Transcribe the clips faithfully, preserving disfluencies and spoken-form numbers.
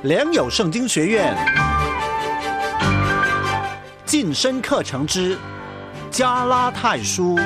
良友圣经学院晋升课程之加拉太书。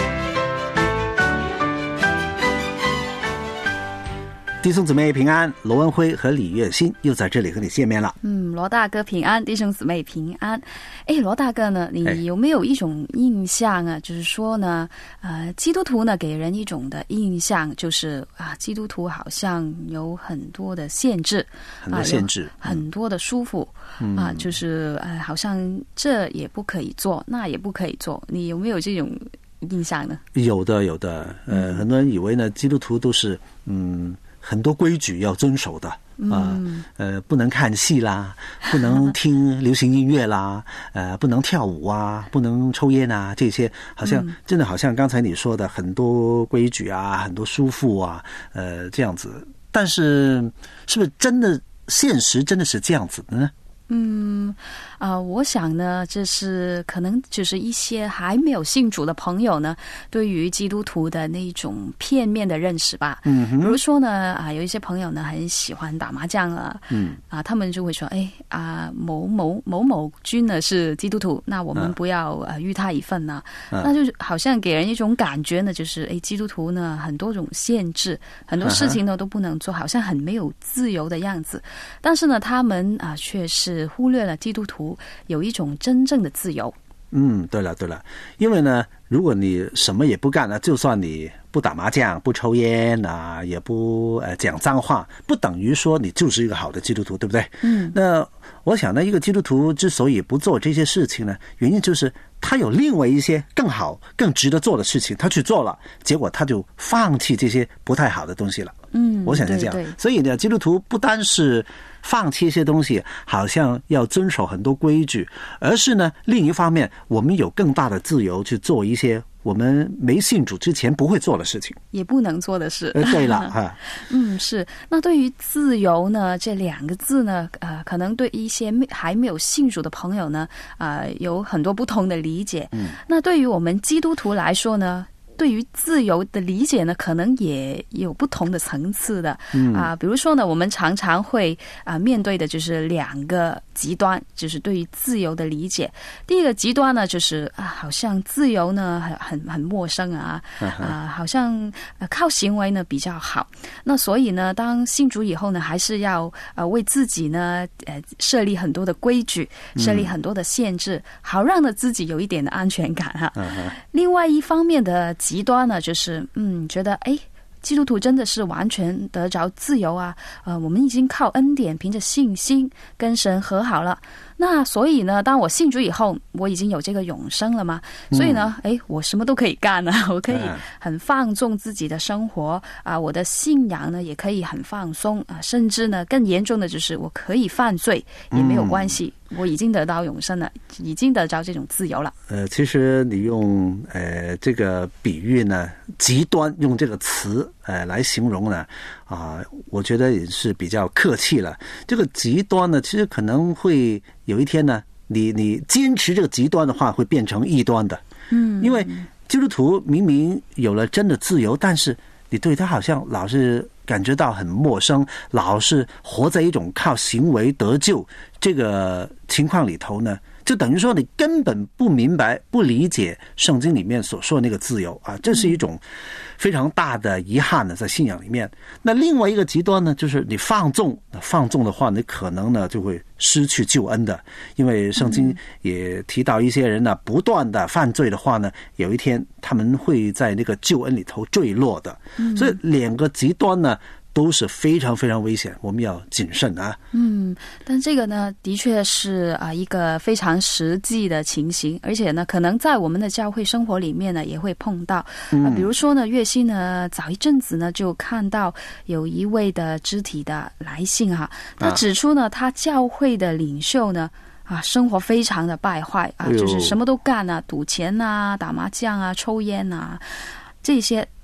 弟兄姊妹平安，罗文辉和李月欣又在这里和你见面了。 嗯，罗大哥平安，弟兄姊妹平安。哎，罗大哥呢，你有没有一种印象啊？就是说呢，呃，基督徒呢给人一种的印象就是啊，基督徒好像有很多的限制， 很多限制， 啊、很多的束缚、嗯、啊，就是呃，好像这也不可以做，那也不可以做。你有没有这种印象呢？ 有的，有的。呃，嗯、很多人以为呢，基督徒都是嗯。很多规矩要遵守的啊、呃，呃，不能看戏啦，不能听流行音乐啦，呃，不能跳舞啊，不能抽烟啊，这些好像、嗯、真的好像刚才你说的很多规矩啊，很多束缚啊，呃，这样子。但是是不是真的现实真的是这样子的呢？ 嗯啊、呃，我想呢，这是可能就是一些还没有信主的朋友呢，对于基督徒的那种片面的认识吧。嗯哼，比如说呢，啊，有一些朋友呢很喜欢打麻将啊，嗯，啊，他们就会说，哎啊，某某某某君呢是基督徒，那我们不要呃与他一份呢、啊，那就好像给人一种感觉呢，就是哎，基督徒呢很多种限制，很多事情呢都不能做，好像很没有自由的样子。但是呢，他们啊却是忽略了基督徒有一种真正的自由。 嗯，对了对了，因为呢，如果你什么也不干呢，就算你不打麻将、不抽烟啊，也不呃讲脏话，不等于说你就是一个好的基督徒，对不对？嗯，那我想呢，一个基督徒之所以不做这些事情呢，原因就是他有另外一些更好、更值得做的事情，他去做了，结果他就放弃这些不太好的东西了。嗯，我想是这样。对对，所以呢，基督徒不单是放弃一些东西，好像要遵守很多规矩，而是呢，另一方面，我们有更大的自由去做一些我们没信主之前不会做的事情， 也不能做的事。 呃，对了哈， 嗯，是。那对于自由呢，这两个字呢，呃，可能对一些还没有信主的朋友呢，呃，有很多不同的理解。嗯，那对于我们基督徒来说呢，对于自由的理解呢，可能也有不同的层次的。嗯啊，比如说呢，我们常常会啊面对的就是两个极端，就是对于自由的理解。第一个极端呢，就是啊，好像自由呢很很很陌生啊，啊，好像、呃、靠行为呢比较好。那所以呢，当信主以后呢，还是要呃为自己呢呃设立很多的规矩，设立很多的限制，嗯、好让呢自己有一点的安全感哈、啊。Uh-huh. 另外一方面的极端呢，就是嗯，觉得哎，基督徒真的是完全得着自由啊！呃，我们已经靠恩典，凭着信心跟神和好了。那所以呢，当我信主以后，我已经有这个永生了嘛，所以呢，哎、嗯，我什么都可以干了，我可以很放纵自己的生活啊、呃，我的信仰呢也可以很放松啊、呃，甚至呢更严重的就是我可以犯罪也没有关系。嗯，我已经得到永生了，已经得着这种自由了。 呃，其实你用呃这个比喻呢，极端用这个词呃来形容呢，啊、呃，我觉得也是比较客气了。这个极端呢，其实可能会有一天呢，你你坚持这个极端的话，会变成异端的。嗯，因为基督徒明明有了真的自由，但是你对他好像老是感觉到很陌生，老是活在一种靠行为得救这个情况里头呢，就等于说你根本不明白、不理解圣经里面所说的那个自由啊，这是一种非常大的遗憾呢，在信仰里面。那另外一个极端呢，就是你放纵，放纵的话，你可能呢就会失去救恩的，因为圣经也提到一些人呢，不断的犯罪的话呢，有一天他们会在那个救恩里头坠落的。所以两个极端呢，都是非常非常危险，我们要谨慎啊。 嗯，但这个呢，的确是啊一个非常实际的情形，而且呢，可能在我们的教会生活里面呢，也会碰到。嗯、啊，比如说呢，月熙呢，早一阵子呢，就看到有一位的肢体的来信哈、啊，他指出呢，他教会的领袖呢。啊，生活非常的败坏啊，就是什么都干啊，赌钱啊，打麻将啊，抽烟啊，这些。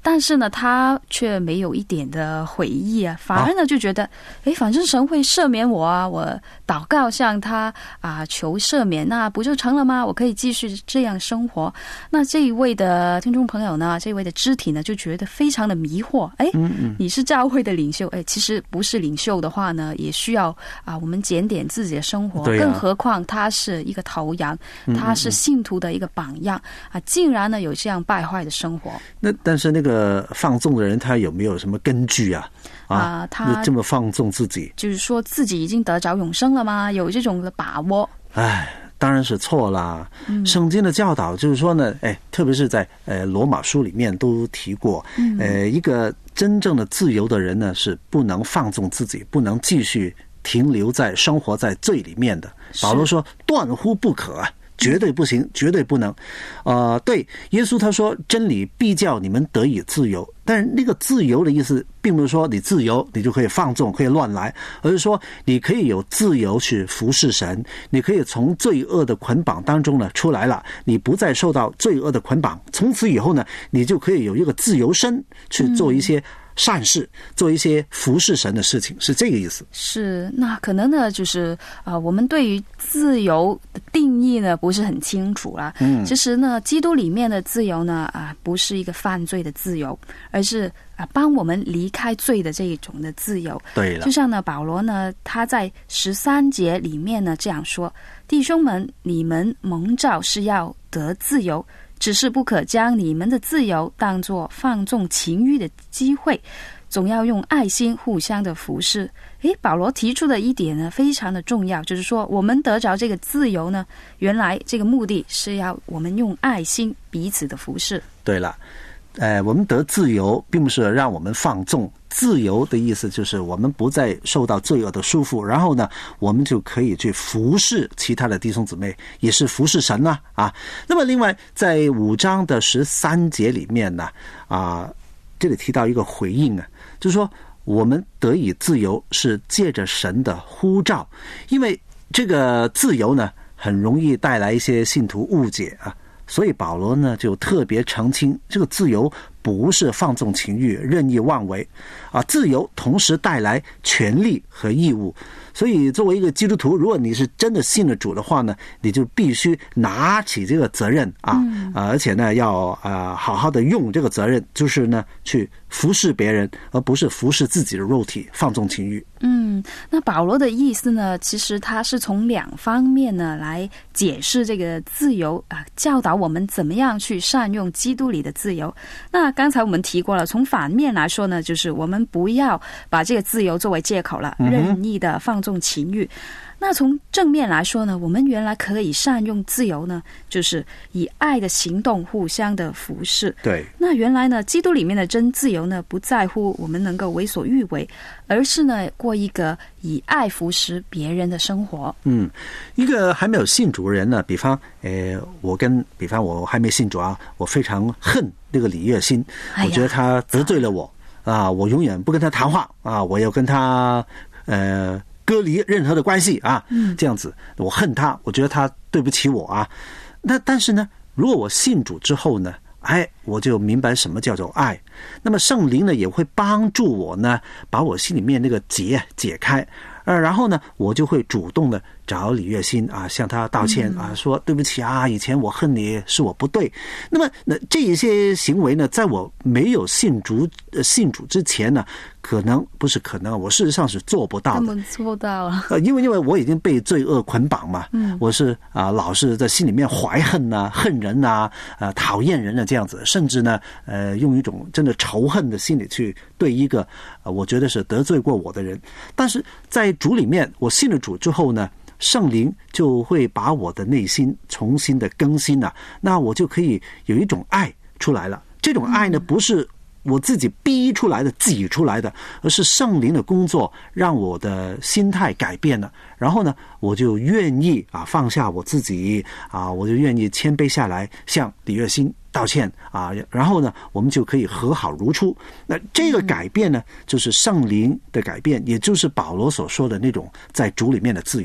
但是呢，他却没有一点的悔意啊，反而呢就觉得，哎，反正神会赦免我啊，我祷告向他啊求赦免，那不就成了吗？我可以继续这样生活。那这一位的听众朋友呢，这一位的肢体呢，就觉得非常的迷惑。哎，你是教会的领袖，哎，其实不是领袖的话呢，也需要啊我们检点自己的生活，更何况他是一个头羊，他是信徒的一个榜样啊，竟然呢有这样败坏的生活。 那但是那个放纵的人，他有没有什么根据啊？啊，他这么放纵自己， 就是说自己已经得着永生了吗？有这种的把握？ 哎，当然是错啦。嗯、圣经的教导就是说呢，哎，特别是在呃罗马书里面都提过，嗯、呃，一个真正的自由的人呢，是不能放纵自己，不能继续停留在生活在罪里面的。保罗说，断乎不可啊。绝对不行，绝对不能。呃，对，耶稣他说真理必叫你们得以自由，但是那个自由的意思并不是说你自由你就可以放纵可以乱来，而是说你可以有自由去服侍神，你可以从罪恶的捆绑当中呢出来了，你不再受到罪恶的捆绑，从此以后呢你就可以有一个自由身去做一些善事，做一些服侍神的事情，是这个意思。 是，那可能呢，就是啊、呃，我们对于自由的定义呢不是很清楚啦。嗯，其实呢，基督里面的自由呢，啊、呃，不是一个犯罪的自由，而是啊、呃，帮我们离开罪的这一种的自由。 对了， 就像呢，保罗呢，他在十三节里面呢这样说：弟兄们，你们蒙召是要得自由。只是不可将你们的自由当作放纵情欲的机会，总要用爱心互相的服侍。诶，保罗提出的一点呢非常的重要，就是说我们得着这个自由呢，原来这个目的是要我们用爱心彼此的服侍。 对了，呃，我们得自由并不是让我们放纵，自由的意思就是我们不再受到罪恶的束缚，然后呢我们就可以去服侍其他的弟兄姊妹，也是服侍神啊啊。那么另外在五章的十三节里面呢啊，这里提到一个回应啊，就是说我们得以自由是借着神的呼召，因为这个自由呢很容易带来一些信徒误解啊，所以保罗呢就特别澄清，这个自由不是放纵情欲、任意妄为啊，自由同时带来权利和义务。所以作为一个基督徒，如果你是真的信了主的话呢，你就必须拿起这个责任啊，嗯、啊而且呢要啊好好的用这个责任，就是呢去服侍别人，而不是服侍自己的肉体，放纵情欲。 嗯，那保罗的意思呢，其实他是从两方面呢来解释这个自由啊，教导我们怎么样去善用基督里的自由。那刚才我们提过了，从反面来说呢，就是我们不要把这个自由作为借口了，嗯、任意的放纵情欲。那从正面来说呢，我们原来可以善用自由呢，就是以爱的行动互相的服侍。 对。 那原来呢，基督里面的真自由呢，不在乎我们能够为所欲为，而是呢，过一个以爱服侍别人的生活。 嗯，一个还没有信主的人呢，比方，呃，我跟，比方我还没信主啊，我非常恨那个李月新，哎、我觉得他得罪了我啊，我永远不跟他谈话啊，我要跟他，呃。割离任何的关系啊，这样子，我恨他，我觉得他对不起我啊。那但是呢，如果我信主之后呢，哎，我就明白什么叫做爱。那么圣灵呢，也会帮助我呢，把我心里面那个结解开。呃，然后呢，我就会主动的找李月新啊，向他道歉啊，说对不起啊，以前我恨你是我不对。那么，那这一些行为呢，在我没有信主、呃、信主之前呢，可能不是可能，我事实上是做不到的。 根本做不到啊！ 呃，因为因为我已经被罪恶捆绑嘛，嗯，我是啊、呃，老是在心里面怀恨呐、啊、恨人呐、啊、呃，讨厌人啊这样子，甚至呢，呃，用一种真的仇恨的心理去对一个呃，我觉得是得罪过我的人。但是在主里面，我信了主之后呢，圣灵就会把我的内心重新的更新了、啊，那我就可以有一种爱出来了。这种爱呢，不是我自己逼出来的、挤出来的，而是圣灵的工作让我的心态改变了。然后呢，我就愿意啊放下我自己啊，我就愿意谦卑下来，向李月新道歉啊。然后呢，我们就可以和好如初。那这个改变呢，就是圣灵的改变，也就是保罗所说的那种在主里面的自由。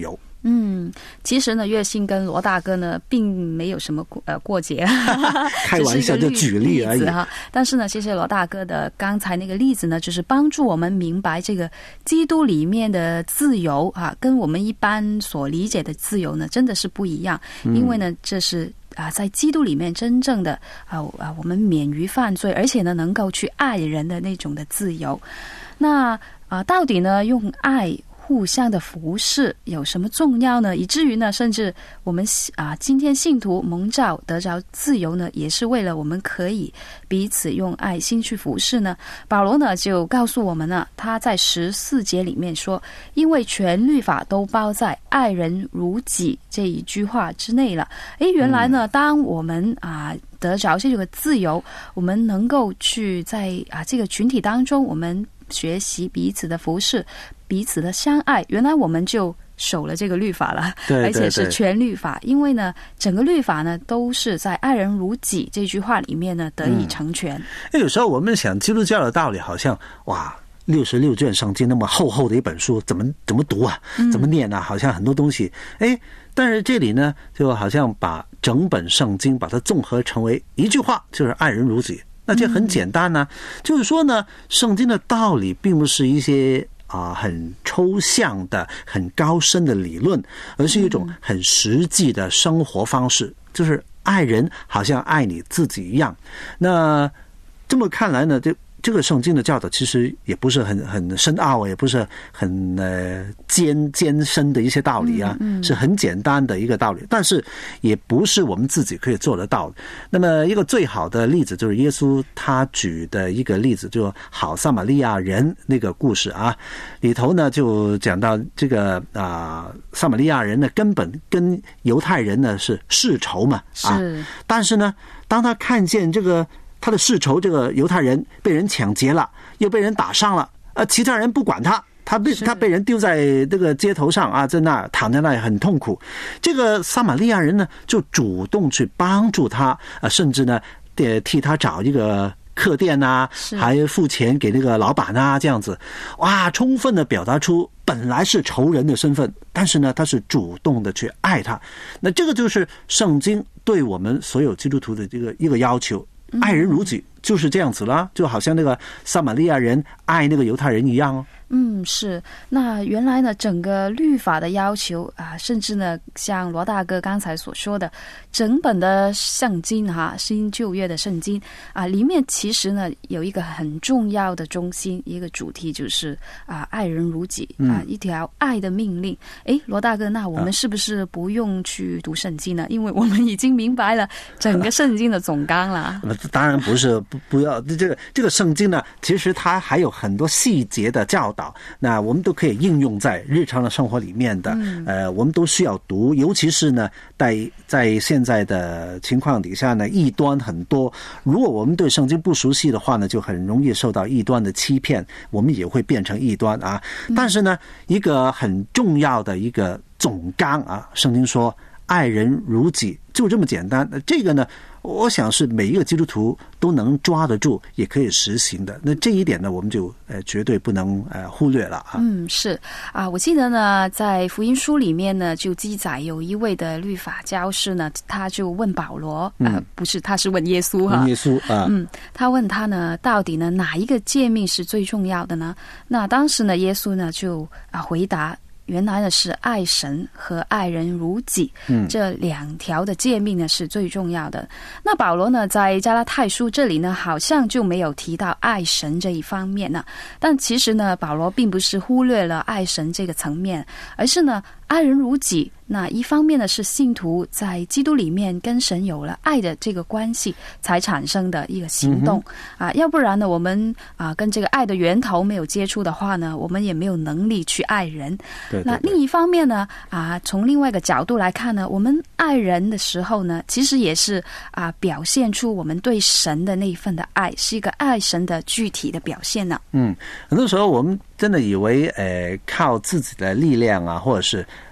嗯，其实呢，月信跟罗大哥呢，并没有什么呃过节， 开玩笑就举例而已哈。但是呢，其实罗大哥的刚才那个例子呢，就是帮助我们明白这个基督里面的自由啊，跟我们一般所理解的自由呢，真的是不一样。因为呢，这是啊，在基督里面真正的啊啊，我们免于犯罪，而且呢，能够去爱人的那种的自由。那啊，到底呢，用爱互相的服侍有什么重要呢？以至于呢，甚至我们啊，今天信徒蒙召得着自由呢，也是为了我们可以彼此用爱心去服侍呢。保罗呢就告诉我们呢，他在十四节里面说，因为全律法都包在爱人如己这一句话之内了。诶，原来呢，当我们啊得着这个自由，我们能够去在啊这个群体当中，我们学习彼此的服侍，彼此的相爱，原来我们就守了这个律法了， 对对对， 而且是全律法。因为呢，整个律法呢都是在爱人如己这句话里面呢得以成全。 嗯、有时候我们想基督教的道理，好像哇，六十六卷圣经那么厚厚的一本书，怎么怎么读啊？怎么念啊？好像很多东西，哎，但是这里呢，就好像把整本圣经把它综合成为一句话，就是爱人如己。那这很简单呢、啊嗯，就是说呢，圣经的道理并不是一些啊、呃、很抽象的、很高深的理论，而是一种很实际的生活方式，嗯、就是爱人好像爱你自己一样。那这么看来呢，这这个圣经的教导其实也不是很很深奥，也不是很呃艰艰深的一些道理啊，嗯嗯，是很简单的一个道理，但是也不是我们自己可以做得到的。那么一个最好的例子就是耶稣他举的一个例子，就好撒玛利亚人那个故事啊，里头呢就讲到这个啊、呃、撒玛利亚人呢根本跟犹太人呢是世仇嘛，啊，是，但是呢当他看见这个他的世仇，这个犹太人被人抢劫了，又被人打伤了，呃，其他人不管他，他被他被人丢在这个街头上啊，在那躺在那里很痛苦。这个撒玛利亚人呢，就主动去帮助他，啊，甚至呢，替他找一个客店啊，还付钱给那个老板啊，这样子，哇，充分的表达出本来是仇人的身份，但是呢，他是主动的去爱他。那这个就是圣经对我们所有基督徒的这个一个要求。爱人如己就是这样子啦，就好像那个撒玛利亚人爱那个犹太人一样哦。 嗯，是。那原来呢，整个律法的要求啊，甚至呢，像罗大哥刚才所说的，整本的圣经哈、啊，新旧约的圣经啊，里面其实呢有一个很重要的中心，一个主题就是啊，爱人如己啊，一条爱的命令。诶，罗大哥，那我们是不是不用去读圣经呢？因为我们已经明白了整个圣经的总纲了。 当然不是，不不要这个这个圣经呢，其实它还有很多细节的教导。那我们都可以应用在日常的生活里面的，嗯、呃，我们都需要读，尤其是呢，在在现在的情况底下呢，异端很多。如果我们对圣经不熟悉的话呢，就很容易受到异端的欺骗，我们也会变成异端啊。但是呢，一个很重要的一个总纲啊，圣经说爱人如己，就这么简单。这个呢，我想是每一个基督徒都能抓得住，也可以实行的。那这一点呢，我们就呃绝对不能呃忽略了啊。 嗯，是啊，我记得呢，在福音书里面呢，就记载有一位的律法教师呢，他就问保罗，呃，嗯、不是，他是问耶稣哈。 问耶稣啊， 嗯，他问他呢，到底呢哪一个诫命是最重要的呢？那当时呢，耶稣呢就啊回答。原来呢是爱神和爱人如己，嗯，这两条的诫命呢是最重要的。那保罗呢在加拉太书这里呢好像就没有提到爱神这一方面呢，但其实呢保罗并不是忽略了爱神这个层面，而是呢爱人如己。那一方面呢是信徒在基督里面跟神有了爱的这个关系才产生的一个行动、嗯、啊，要不然呢我们啊跟这个爱的源头没有接触的话呢，我们也没有能力去爱人。 对对对， 那另一方面呢啊，从另外一个角度来看呢，我们爱人的时候呢，其实也是啊表现出我们对神的那一份的爱，是一个爱神的具体的表现呢。 嗯，很多时候我们真的以为呃靠自己的力量啊，或者是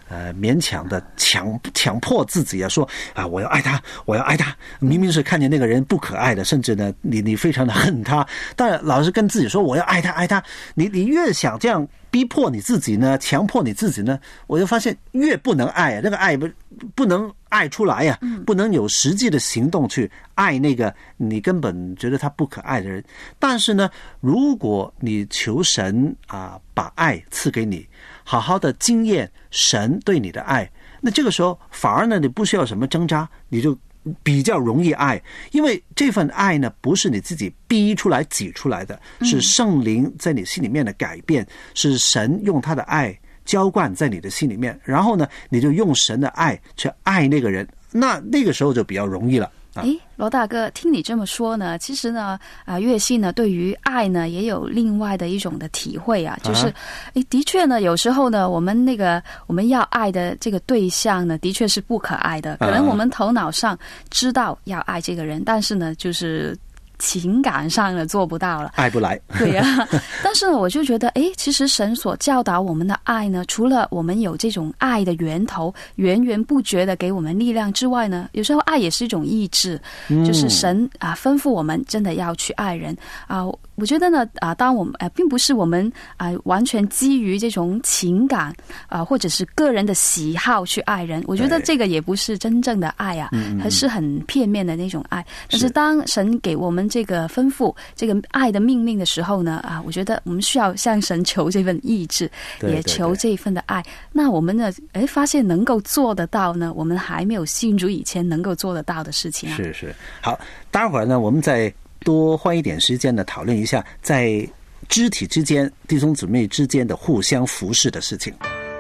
呃勉强的强强迫自己啊，说啊我要爱他，我要爱他，明明是看见那个人不可爱的，甚至呢你你非常的恨他，但老是跟自己说我要爱他爱他，你你越想这样逼迫你自己呢，强迫你自己呢，我就发现越不能爱啊，那个爱不不能爱出来呀、啊，不能有实际的行动去爱那个你根本觉得他不可爱的人。但是呢，如果你求神啊，把爱赐给你，好好的经验神对你的爱，那这个时候反而呢，你不需要什么挣扎，你就比较容易爱，因为这份爱呢，不是你自己逼出来挤出来的，是圣灵在你心里面的改变，是神用他的爱浇灌在你的心里面，然后呢，你就用神的爱去爱那个人，那那个时候就比较容易了。 诶，罗大哥，听你这么说呢，其实呢，啊、呃，月信呢，对于爱呢，也有另外的一种的体会啊，就是，诶，的确呢，有时候呢，我们那个我们要爱的这个对象呢，的确是不可爱的，可能我们头脑上知道要爱这个人，但是呢，就是情感上呢做不到了， 爱不来。 对呀、啊，但是呢，我就觉得，哎，其实神所教导我们的爱呢，除了我们有这种爱的源头，源源不绝的给我们力量之外呢，有时候爱也是一种意志，嗯、就是神啊吩咐我们真的要去爱人啊。我觉得呢，啊，当我们呃，并不是我们啊、呃、完全基于这种情感啊、呃，或者是个人的喜好去爱人，我觉得这个也不是真正的爱啊，还是很片面的那种爱。但是当神给我们这个吩咐、这个爱的命令的时候呢，啊，我觉得我们需要向神求这份意志，也求这份的爱。那我们呢，哎，发现能够做得到呢，我们还没有信主以前能够做得到的事情啊。 是是，好，待会儿呢，我们再多花一点时间呢，讨论一下在肢体之间、弟兄姊妹之间的互相服侍的事情。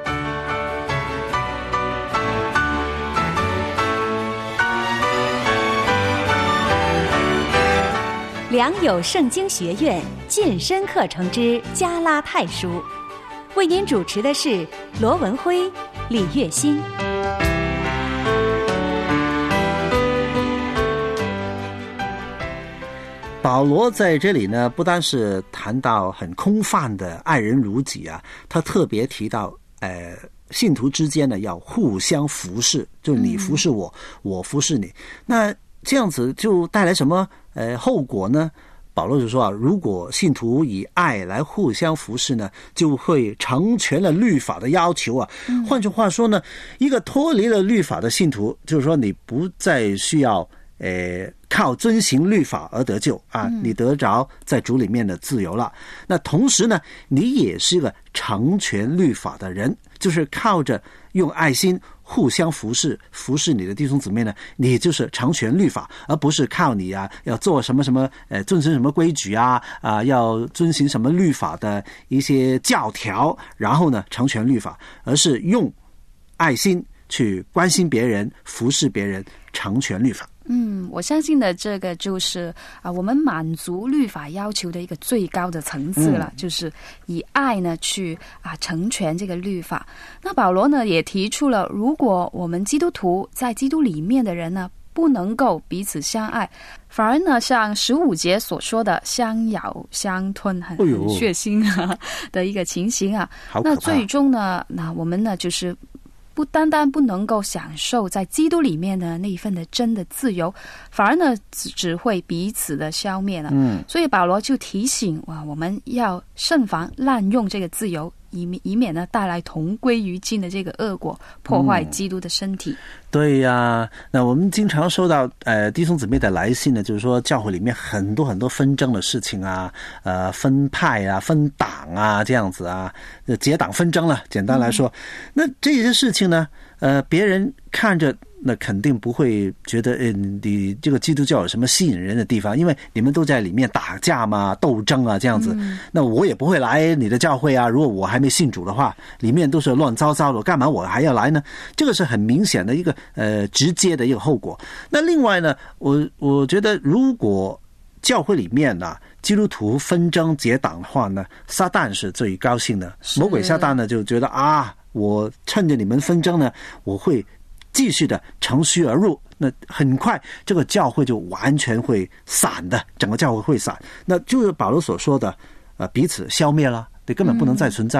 良友圣经学院健身课程之加拉太书，为您主持的是罗文辉、李月欣。 保罗在这里呢，不单是谈到很空泛的爱人如己啊，他特别提到，呃，信徒之间呢要互相服侍，就你服侍我，嗯、我服侍你。那这样子就带来什么呃后果呢？保罗就说啊，如果信徒以爱来互相服侍呢，就会成全了律法的要求啊。嗯、换句话说呢，一个脱离了律法的信徒，就是说你不再需要。呃，靠遵行律法而得救啊，你得着在主里面的自由了。那同时呢，你也是一个成全律法的人，就是靠着用爱心互相服侍，服侍你的弟兄姊妹呢，你就是成全律法，而不是靠你啊要做什么什么呃遵循什么规矩啊啊、呃、要遵行什么律法的一些教条，然后呢成全律法，而是用爱心去关心别人，服侍别人，成全律法。 嗯，我相信的这个就是啊，我们满足律法要求的一个最高的层次了，嗯、就是以爱呢去啊成全这个律法。那保罗呢也提出了，如果我们基督徒在基督里面的人呢，不能够彼此相爱，反而呢像十五节所说的相咬相吞，很很血腥啊的一个情形啊，那最终呢，那我们呢就是不单单不能够享受在基督里面的那一份的真的自由，反而呢只只会彼此的消灭了。嗯，所以保罗就提醒哇，我们要慎防滥用这个自由，以免以免呢带来同归于尽的这个恶果，破坏基督的身体。嗯、 对呀、啊，那我们经常收到呃弟兄姊妹的来信呢，就是说教会里面很多很多纷争的事情啊，呃分派啊、分党啊这样子啊，结党纷争了。简单来说，嗯、那这些事情呢，呃，别人看着。那肯定不会觉得，嗯，你这个基督教有什么吸引人的地方？因为你们都在里面打架嘛、斗争啊，这样子。嗯、那我也不会来你的教会啊。如果我还没信主的话，里面都是乱糟糟的，干嘛我还要来呢？这个是很明显的一个呃直接的一个后果。那另外呢，我我觉得如果教会里面呢、啊，基督徒纷争结党的话呢，撒旦是最高兴的。魔鬼撒旦呢就觉得啊，我趁着你们纷争呢，我会。继续的乘虚而入，那很快这个教会就完全会散的，整个教会会散，那就是保罗所说的，呃，彼此消灭了，你根本不能再存在了。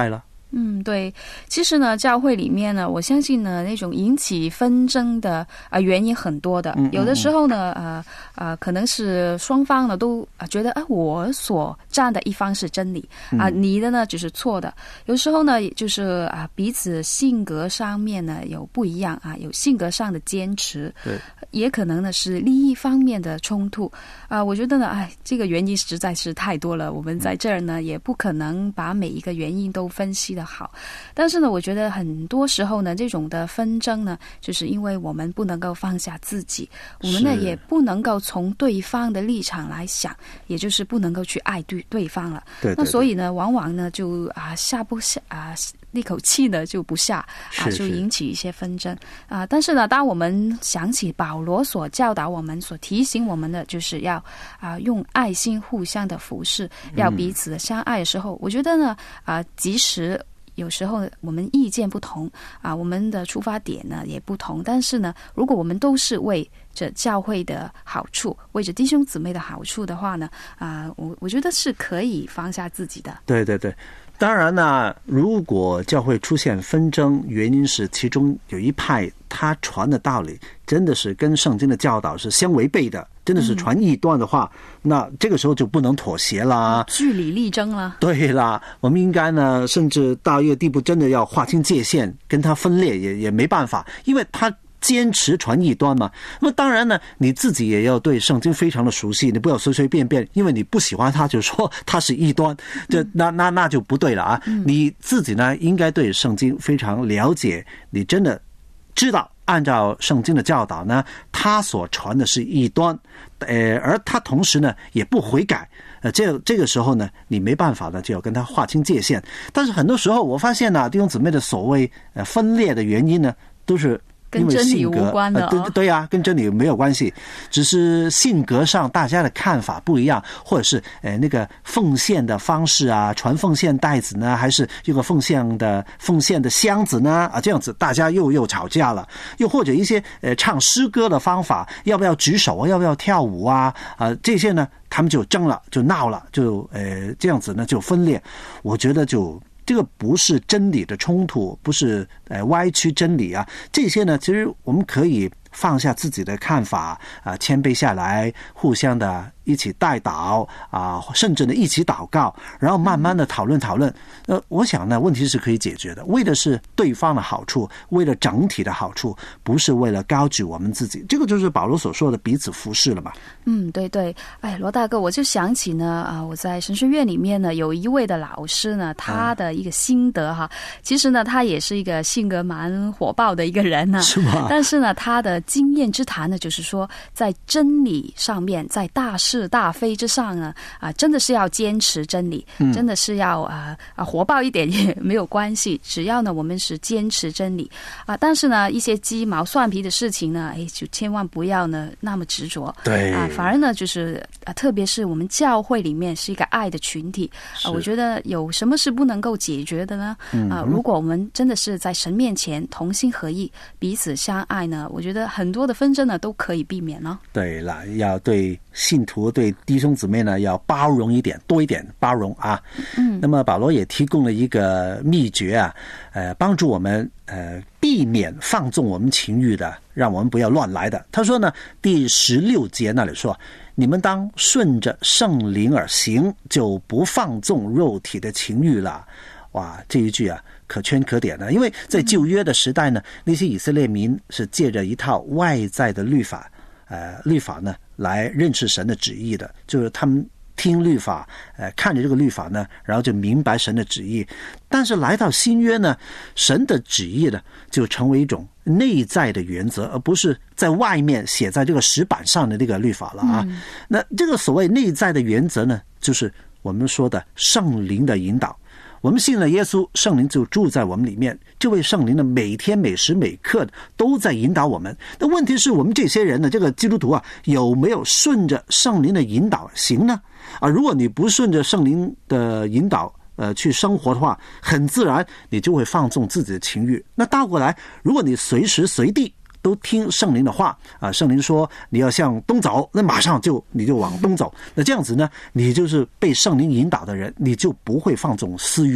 嗯，对，其实呢，教会里面呢，我相信呢，那种引起纷争的啊、呃、原因很多的，有的时候呢，呃呃，可能是双方呢都啊觉得啊，我所站的一方是真理啊、呃，你的呢就是错的。有时候呢，就是啊彼此性格上面呢有不一样啊，有性格上的坚持， 对， 也可能呢是利益方面的冲突啊、呃。我觉得呢，哎，这个原因实在是太多了，我们在这儿呢也不可能把每一个原因都分析的好，但是呢，我觉得很多时候呢，这种的纷争呢，就是因为我们不能够放下自己，我们呢也不能够从对方的立场来想，也就是不能够去爱对对方了。 对对对， 那所以呢，往往呢就啊下不下啊那口气呢就不下啊，就引起一些纷争啊。但是呢，当我们想起保罗所教导我们、所提醒我们的，就是要啊用爱心互相的服侍，要彼此的相爱的时候，嗯、我觉得呢啊，即使有时候我们意见不同啊，我们的出发点呢也不同，但是呢，如果我们都是为着教会的好处，为着弟兄姊妹的好处的话呢，啊，我我觉得是可以放下自己的。 对对对。当然呢，如果教会出现纷争，原因是其中有一派他传的道理真的是跟圣经的教导是相违背的，真的是传异端的话、嗯、那这个时候就不能妥协啦， 据理力争了。 对啦，我们应该呢，甚至到一个地步真的要划清界限，跟他分裂也也没办法，因为他坚持传异端嘛。那么当然呢，你自己也要对圣经非常的熟悉，你不要随随便便因为你不喜欢他就说他是异端，这那那那就不对了啊、嗯、你自己呢应该对圣经非常了解，你真的知道按照圣经的教导呢，他所传的是异端，呃而他同时呢也不悔改，呃，这这个时候呢，你没办法呢，就要跟他划清界限。但是很多时候，我发现呢、啊，弟兄姊妹的所谓呃分裂的原因呢，都是因为性格， 跟真理无关的、哦呃、对对呀、啊，跟真理没有关系，只是性格上大家的看法不一样，或者是呃那个奉献的方式啊，传奉献袋子呢，还是用个奉献的奉献的箱子呢？啊，这样子大家又又吵架了。又或者一些呃唱诗歌的方法，要不要举手啊，要不要跳舞啊？啊、呃，这些呢，他们就争了，就闹了，就呃这样子呢就分裂。我觉得就。这个不是真理的冲突，不是呃歪曲真理啊，这些呢，其实我们可以放下自己的看法啊、呃，谦卑下来，互相的一起代祷啊、呃，甚至呢一起祷告，然后慢慢的讨论讨论。呃，我想呢，问题是可以解决的，为的是对方的好处，为了整体的好处，不是为了高举我们自己。这个就是保罗所说的彼此服侍了嘛。 嗯，对对。哎，罗大哥，我就想起呢，啊，我在神学院里面呢，有一位的老师呢，他的一个心得哈，其实呢，他也是一个性格蛮火爆的一个人呢， 是吗？ 但是呢，他的经验之谈呢，就是说，在真理上面，在大是大非之上呢，啊，真的是要坚持真理，嗯、真的是要啊啊火爆一点也没有关系，只要呢我们是坚持真理啊。但是呢，一些鸡毛蒜皮的事情呢，哎，就千万不要呢那么执着， 对啊，反而呢就是啊，特别是我们教会里面是一个爱的群体啊，我觉得有什么是不能够解决的呢？啊，如果我们真的是在神面前同心合意，彼此相爱呢，我觉得很多的纷争呢都可以避免了。 对了，要对信徒、对弟兄姊妹呢要包容一点，多一点包容啊。嗯，那么保罗也提供了一个秘诀啊，呃，帮助我们呃避免放纵我们情欲的，让我们不要乱来的。他说呢，第十六节那里说，你们当顺着圣灵而行，就不放纵肉体的情欲了。哇，这一句啊可圈可点的，因为在旧约的时代呢，那些以色列民是借着一套外在的律法，呃，律法呢来认识神的旨意的，就是他们听律法，呃，看着这个律法呢，然后就明白神的旨意。但是来到新约呢，神的旨意呢就成为一种内在的原则，而不是在外面写在这个石板上的这个律法了啊。嗯、那这个所谓内在的原则呢，就是我们说的圣灵的引导。我们信了耶稣，圣灵就住在我们里面，这位圣灵呢，每天每时每刻都在引导我们。那问题是我们这些人呢，这个基督徒啊，有没有顺着圣灵的引导行呢？啊，如果你不顺着圣灵的引导呃去生活的话，很自然你就会放纵自己的情欲。那倒过来，如果你随时随地都听圣灵的话啊，圣灵说你要向东走，那马上就你就往东走。那这样子呢，你就是被圣灵引导的人，你就不会放纵私欲了。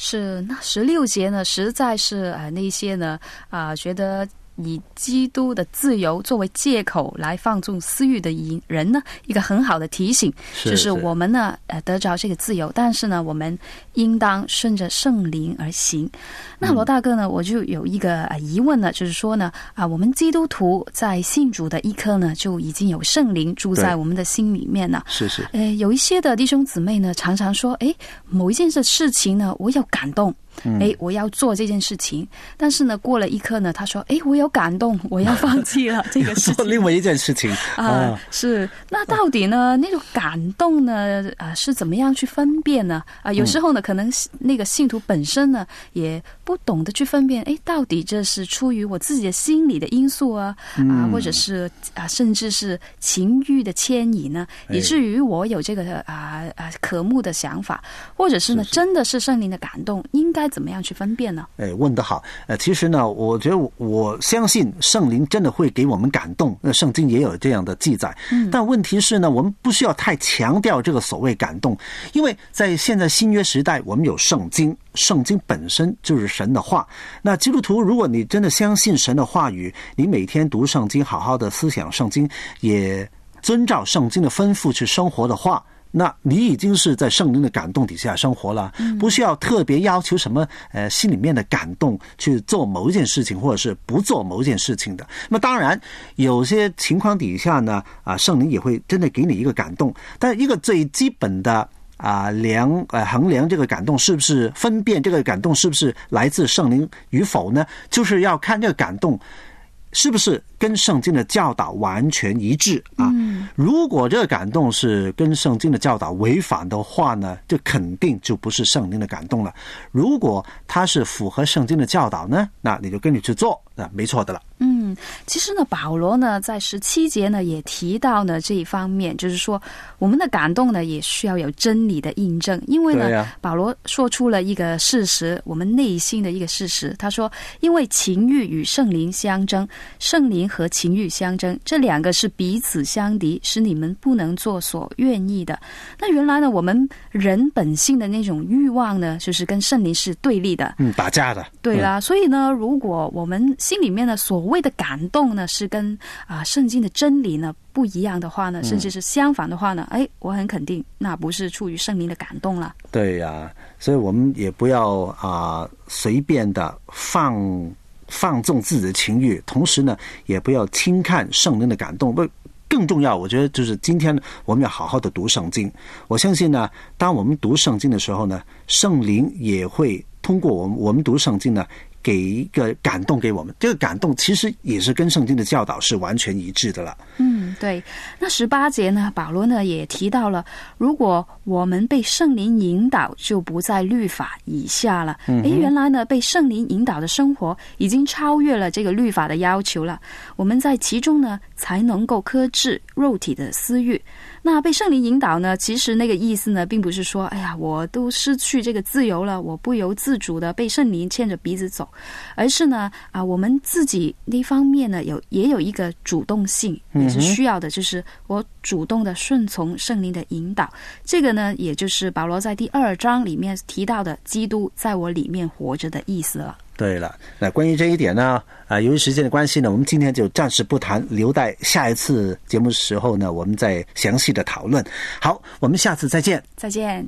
是，那十六节呢，实在是呃那些呢啊、呃、觉得以基督的自由作为借口来放纵私欲的人呢，一个很好的提醒， 是就是我们呢呃得着这个自由，但是呢我们应当顺着圣灵而行。那罗大哥呢，我就有一个、呃、疑问呢，就是说呢啊、呃，我们基督徒在信主的一刻呢，就已经有圣灵住在我们的心里面了。 是是， 呃，有一些的弟兄姊妹呢，常常说，哎，某一件事情呢，我有感动。哎，我要做这件事情，但是呢，过了一刻呢，他说：“哎，我有感动，我要放弃了这个事情， 做另外一件事情啊。呃”是，那到底呢，那种感动呢，啊、呃，是怎么样去分辨呢？啊、呃，有时候呢，可能那个信徒本身呢，也不懂得去分辨，哎，到底这是出于我自己的心理的因素啊，啊、呃，或者是啊、呃，甚至是情欲的牵引呢，以至于我有这个啊啊、呃、渴慕的想法，或者是呢， 是是真的是圣灵的感动，应该怎么样去分辨呢？ 哎，问得好。呃，其实呢，我觉得 我, 我相信圣灵真的会给我们感动，那圣经也有这样的记载。嗯，但问题是呢，我们不需要太强调这个所谓感动，因为在现在新约时代，我们有圣经，圣经本身就是神的话。那基督徒，如果你真的相信神的话语，你每天读圣经，好好的思想圣经，也遵照圣经的吩咐去生活的话，那你已经是在圣灵的感动底下生活了，不需要特别要求什么呃心里面的感动去做某一件事情，或者是不做某一件事情的。那么当然有些情况底下呢，啊，圣灵也会真的给你一个感动，但一个最基本的啊量呃衡量这个感动是不是分辨这个感动是不是来自圣灵与否呢，就是要看这个感动是不是跟圣经的教导完全一致啊？嗯、如果这个感动是跟圣经的教导违反的话呢，这肯定就不是圣灵的感动了。如果它是符合圣经的教导呢，那你就跟你去做，那没错的了。 嗯，其实呢，保罗呢在十七节呢也提到呢这一方面，就是说我们的感动呢也需要有真理的印证，因为呢，啊、保罗说出了一个事实，我们内心的一个事实。他说，因为情欲与圣灵相争，圣灵和情欲相争，这两个是彼此相敌，使你们不能做所愿意的。那原来呢，我们人本性的那种欲望呢，就是跟圣灵是对立的， 嗯，打架的。 对啦，嗯、所以呢，如果我们心里面的所谓的感动呢，是跟啊圣经的真理呢不一样的话呢，甚至是相反的话呢，哎，我很肯定，那不是出于圣灵的感动了。 对呀、啊，所以我们也不要啊、呃、随便的放放纵自己的情欲，同时呢，也不要轻看圣灵的感动。不，更重要，我觉得就是今天我们要好好的读圣经。我相信呢，当我们读圣经的时候呢，圣灵也会通过我们我们读圣经呢，给一个感动给我们，这个感动其实也是跟圣经的教导是完全一致的了。 嗯，对。那十八节呢，保罗呢也提到了，如果我们被圣灵引导，就不在律法以下了。诶，原来呢，被圣灵引导的生活已经超越了这个律法的要求了。我们在其中呢，才能够克制肉体的私欲。那被圣灵引导呢，其实那个意思呢，并不是说，哎呀，我都失去这个自由了，我不由自主的被圣灵牵着鼻子走，而是呢，啊，我们自己那方面呢，有也有一个主动性，也是需要的，就是我主动的顺从圣灵的引导。这个呢，也就是保罗在第二章里面提到的基督在我里面活着的意思了。 对了，那关于这一点呢，啊，由于时间的关系呢，我们今天就暂时不谈，留待下一次节目的时候呢，我们再详细的讨论。好，我们下次再见。 再见。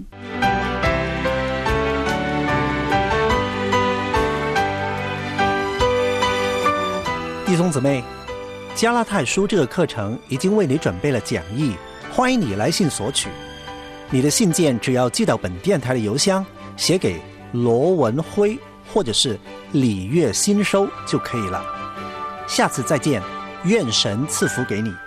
弟兄姊妹，加拉太书这个课程已经为你准备了讲义，欢迎你来信索取。你的信件只要寄到本电台的邮箱，写给罗文辉或者是礼乐新收就可以了。下次再见，愿神赐福给你。